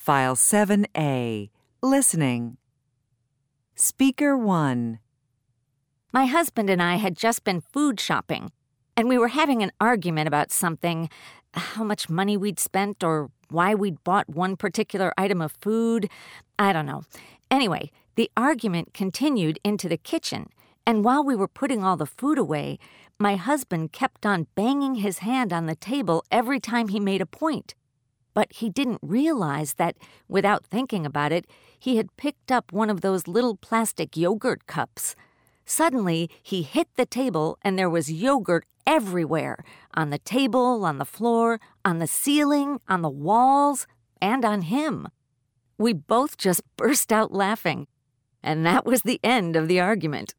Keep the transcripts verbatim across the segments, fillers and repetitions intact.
File seven A. Listening. Speaker one. My husband and I had just been food shopping, and we were having an argument about something, how much money we'd spent or why we'd bought one particular item of food. I don't know. Anyway, the argument continued into the kitchen, and while we were putting all the food away, my husband kept on banging his hand on the table every time he made a point. But he didn't realize that, without thinking about it, he had picked up one of those little plastic yogurt cups. Suddenly, he hit the table and there was yogurt everywhere, on the table, on the floor, on the ceiling, on the walls, and on him. We both just burst out laughing, and that was the end of the argument.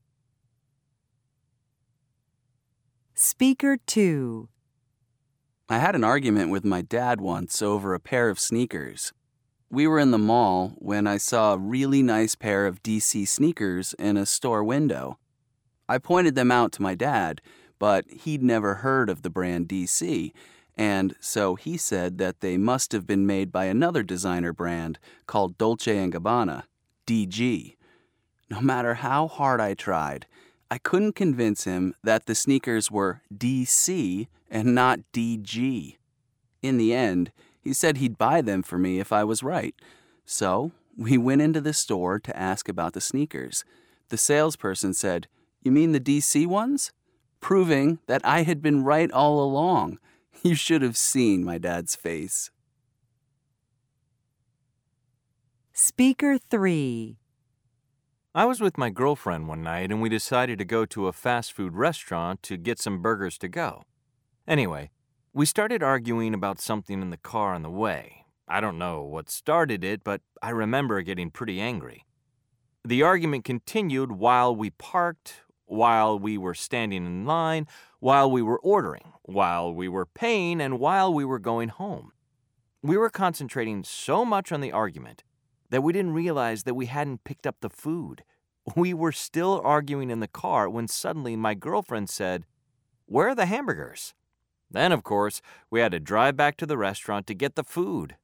Speaker two. I had an argument with my dad once over a pair of sneakers. We were in the mall when I saw a really nice pair of D C sneakers in a store window. I pointed them out to my dad, but he'd never heard of the brand D C, and so he said that they must have been made by another designer brand called Dolce and Gabbana, D G. No matter how hard I tried, I couldn't convince him that the sneakers were D C and not D G. In the end, he said he'd buy them for me if I was right. So we went into the store to ask about the sneakers. The salesperson said, "You mean the D C ones?" Proving that I had been right all along. You should have seen my dad's face. Speaker three. I was with my girlfriend one night and we decided to go to a fast food restaurant to get some burgers to go. Anyway, we started arguing about something in the car on the way. I don't know what started it, but I remember getting pretty angry. The argument continued while we parked, while we were standing in line, while we were ordering, while we were paying, and while we were going home. We were concentrating so much on the argument that we didn't realize that we hadn't picked up the food. We were still arguing in the car when suddenly my girlfriend said, "Where are the hamburgers?" Then, of course, we had to drive back to the restaurant to get the food.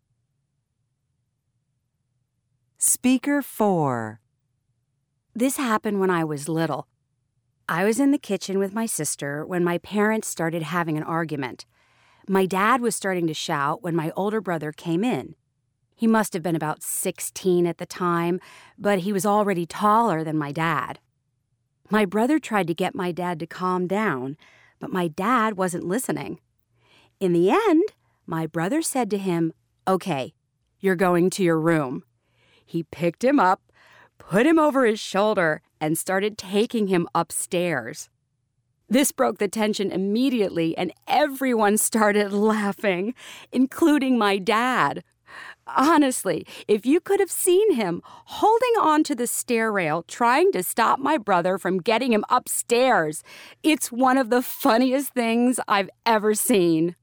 Speaker four. This happened when I was little. I was in the kitchen with my sister when my parents started having an argument. My dad was starting to shout when my older brother came in. He must have been about sixteen at the time, but he was already taller than my dad. My brother tried to get my dad to calm down, but my dad wasn't listening. In the end, my brother said to him, "Okay, you're going to your room." He picked him up, put him over his shoulder, and started taking him upstairs. This broke the tension immediately, and everyone started laughing, including my dad. Honestly, if you could have seen him holding on to the stair rail trying to stop my brother from getting him upstairs, it's one of the funniest things I've ever seen.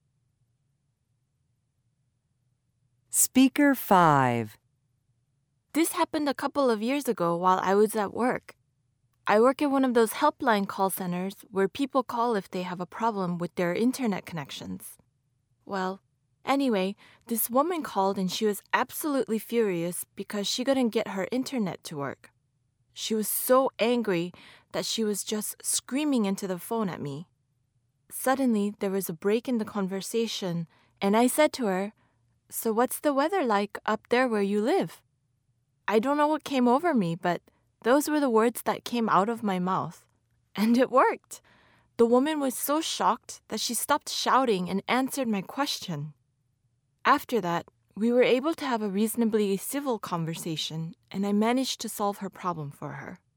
Speaker five. This happened a couple of years ago while I was at work. I work at one of those helpline call centers where people call if they have a problem with their internet connections. Well, anyway, this woman called and she was absolutely furious because she couldn't get her internet to work. She was so angry that she was just screaming into the phone at me. Suddenly, there was a break in the conversation, and I said to her, "So what's the weather like up there where you live?" I don't know what came over me, but those were the words that came out of my mouth. And it worked. The woman was so shocked that she stopped shouting and answered my question. After that, we were able to have a reasonably civil conversation, and I managed to solve her problem for her.